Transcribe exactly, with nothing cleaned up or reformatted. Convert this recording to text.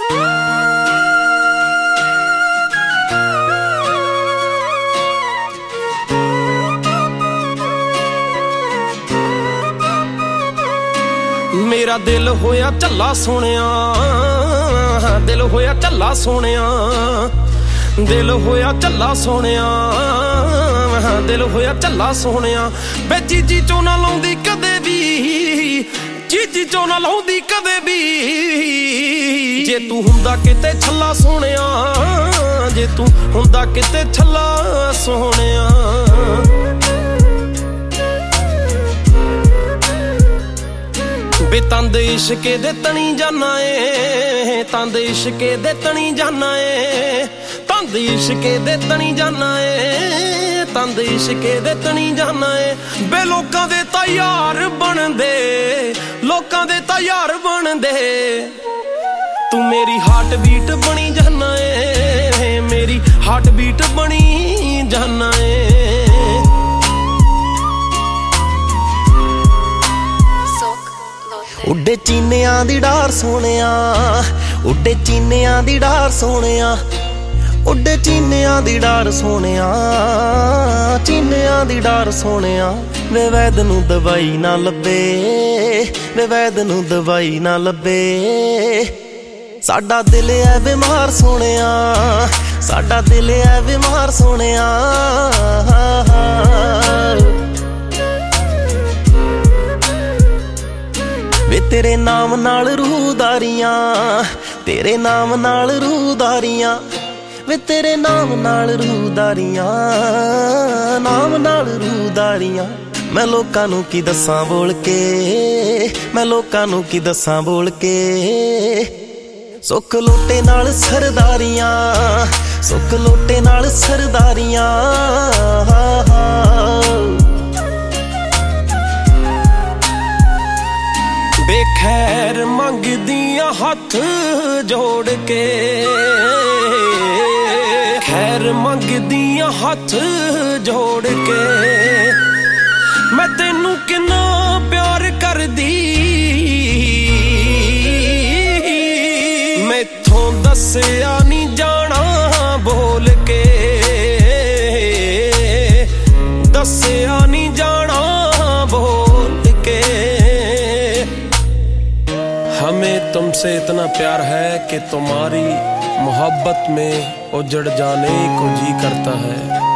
मेरा दिल होया झल्ला सोनिया, दिल होया झल्ला सोनिया, दिल होया झल्ला सोनिया, दिल होया झल्ला सोनिया। वे चीजी चो ना लाउंदी कदे भी, चीजी चो ना लाउंदी कदे भी, जे तू हुंदा किते छल्ला सोनिया, जे तू हुंदा किते छल्ला सोनिया। बे तंद इश्के दे तनी जाना ए, तंद इश्के दे तनी जाना ए, तंद इश्के दे तनी जाना ए, तंद इश्के दे तनी जाना ए। बे लोकां दे तां यार बनदे, लोकां दे तां यार बनदे, तू मेरी हार्ट बीट बनी जाना ए, मेरी हार्ट बीट बनी जाना ए। उड्डे चीनियां दी डार सोनिया, उड्डे चीनियां दी डार सोनिया, उड्डे चीनियां दी डार सोनिया, चीनियां दी डार सोनिया। वे वैद नूं दवाई ना लब्बे, वे वैद नूं दवाई ना लब्बे, साडा दिल है बीमार सोनिया, साडा दिल है बीमार सोनिया। वे तेरे नाम नाल रूदारियां, तेरे नाम नाल रूदारियां, वे तेरे नाम नाल रूदारियां, नाम नाल रूदारियां। मैं लोकां नूं की दस्सां बोल के, मैं लोकां नूं की दस्सां बोल के, सुख लोटे नाल सरदारियां, सुख लोटे नाल सरदारियां। बेखैर मंगदियां हथ जोड़ के, खैर मंगदियां हथ जोड़ के। मैं तेनू किन्ना प्यार करदी, मैथों दस्सिया नी जाना बोल के, दस्सिया नी जाना बोल के। हमें तुमसे इतना प्यार है कि तुम्हारी मोहब्बत में उजड़ जाने को जी करता है।